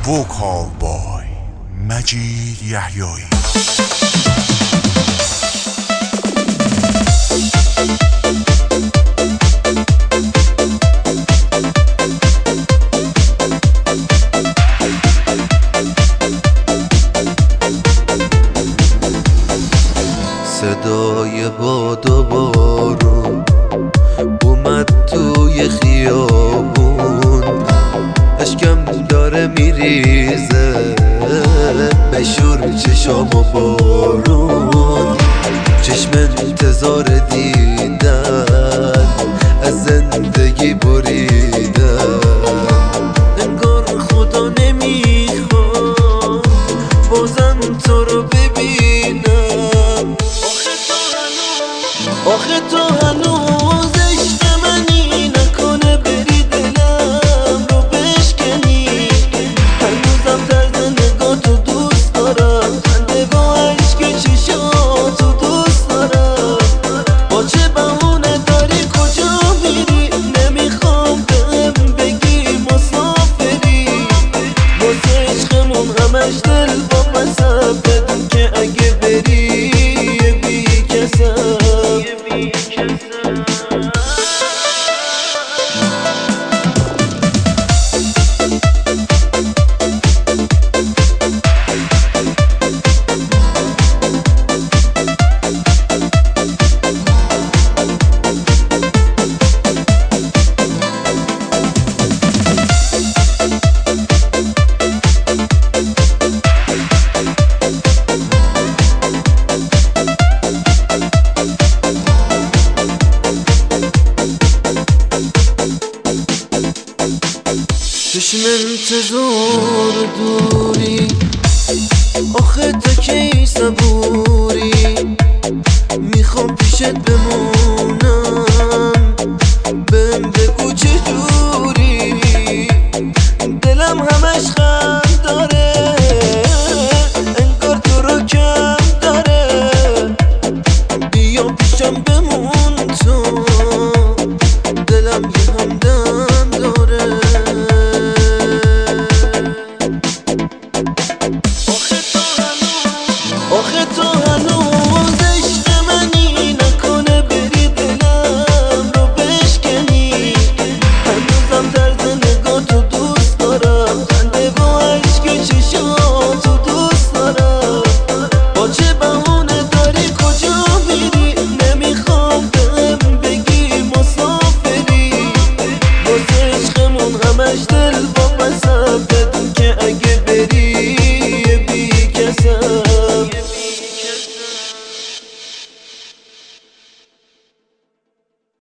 ووکال بای مجید یحیایی. صدای باد و بارون اومد توی خیابون، اشکم داره میریزه بشور چشام و بارون. چشم انتظار دیدن از زندگی بریدن، انگار خدا نمیخواد بازم تو رو ببینم. آخه تو هنوز عشق منی، نکنه بری دلم رو بشکنی. هنوزم طرز نگاه تو دوست دارم، خنده با عشق چشاتو دوست دارم. با چه بهونه داری کجا میری؟ نمیخوام بهم بگی مسافری. واسه عشقمون همش دل با پسم، بدون که اگه بری یه بی کسم. چشم انتظار دوری، آخه تا کی صبوری؟ میخوام پیشت بمونم، بهم بگو چجوری. دلم همش خم داره، انگار تو رو کم داره. بیا پیشم بمون تو، دلم یه هم